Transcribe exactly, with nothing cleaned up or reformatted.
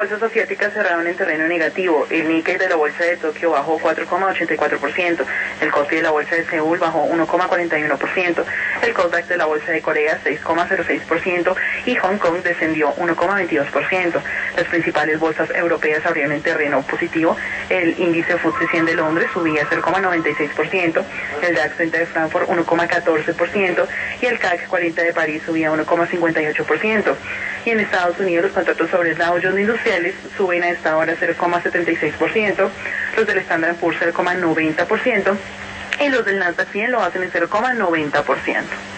Bolsas asiáticas cerraron en terreno negativo. El Nikkei de la bolsa de Tokio bajó cuatro coma ochenta y cuatro por ciento, el Kospi de la bolsa de Seúl bajó uno coma cuarenta y uno por ciento, el Kosdaq de la bolsa de Corea seis coma cero seis por ciento y Hong Kong descendió uno coma veintidós por ciento. Las principales bolsas europeas abrieron en terreno positivo. El índice F T S E cien de Londres subía cero coma noventa y seis por ciento, el DAX treinta de Frankfurt uno coma catorce por ciento y el CAC cuarenta de París subía uno coma cincuenta y ocho por ciento. Y en Estados Unidos los contratos sobre el Dow Jones Industriales suben a esta hora cero coma setenta y seis por ciento, los del Standard and Poor's cero coma noventa por ciento y los del Nasdaq cien lo hacen en cero coma noventa por ciento.